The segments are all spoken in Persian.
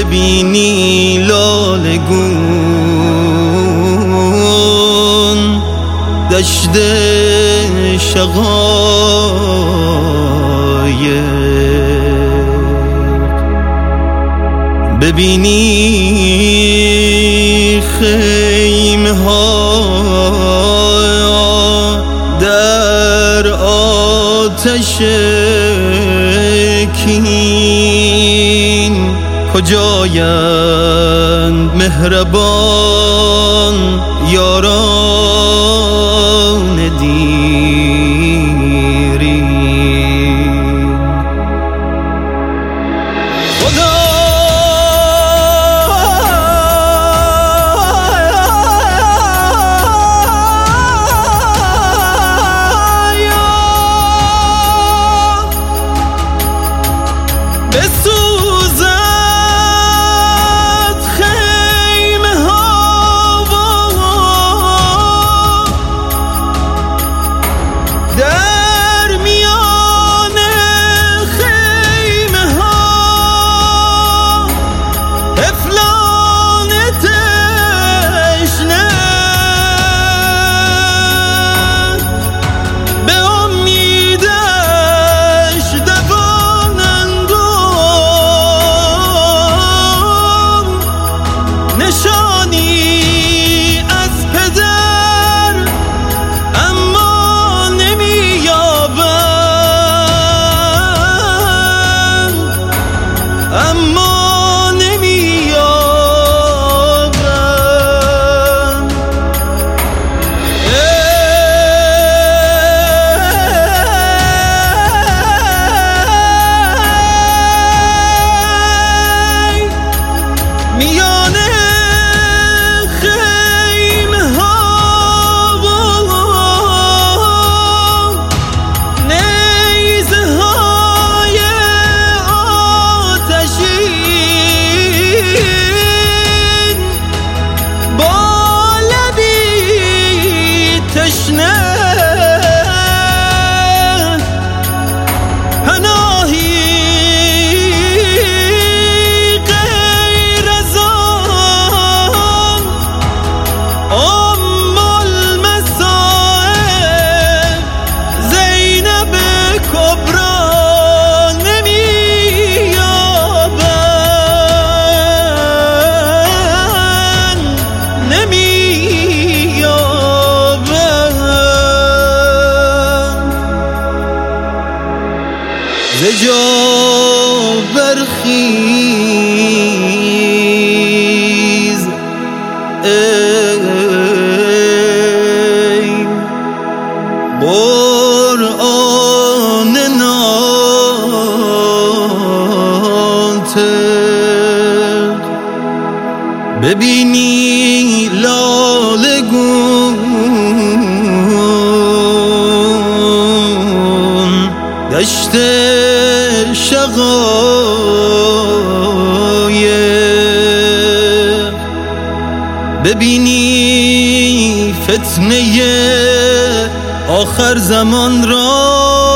ببینی لالگون دشت شقایق، ببینی خیمه ها در آتش کین، کجایند مهربان یاران دیرین؟ بسوزد خیمه ها در میان خیمه ها طفلان تشنه به امیدش دوانند و نشانی از پدر اما نمی‌یابند، اما نمی‌یابند. میان خیمه ها نیزه های آتشین با لبی تشنه پناهی غیر از آن ام المصائب زینب کبری نمی‌یابند، نمی‌یابند. ز جا برخیز ای قرآن ناطق، ببینی لالگون دشت شقایق، ببینی فتنه آخر زمان را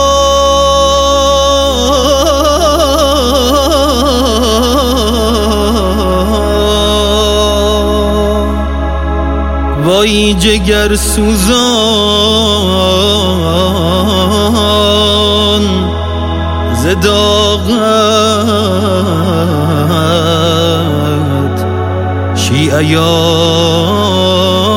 وای جگر سوزان ز داغت شیعیان